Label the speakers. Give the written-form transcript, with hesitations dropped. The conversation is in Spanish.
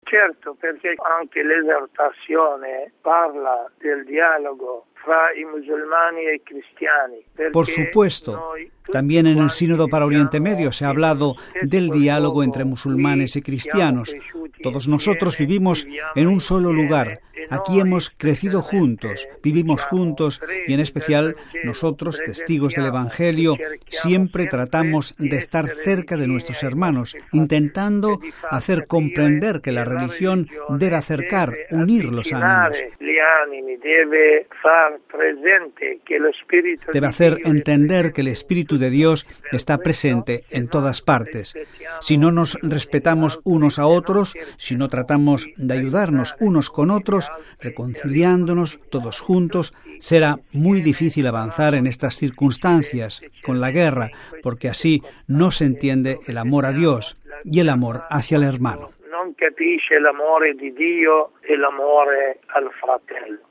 Speaker 1: Certo, perché anche l'esortazione parla del dialogo fra i musulmani y cristiani.
Speaker 2: Por supuesto, también en el Sínodo para Oriente Medio se ha hablado del diálogo entre musulmanes y cristianos. Todos nosotros vivimos en un solo lugar. Aquí hemos crecido juntos, vivimos juntos y en especial nosotros, testigos del Evangelio, siempre tratamos de estar cerca de nuestros hermanos, intentando hacer comprender que la religión debe acercar, unir los ánimos. Debe hacer entender que el Espíritu de Dios está presente en todas partes. Si no nos respetamos unos a otros, si no tratamos de ayudarnos unos con otros, reconciliándonos todos juntos, será muy difícil avanzar en estas circunstancias, con la guerra, porque así no se entiende el amor a Dios y el amor hacia el hermano.
Speaker 1: Non capisce l'amore di Dio e l'amore al fratello.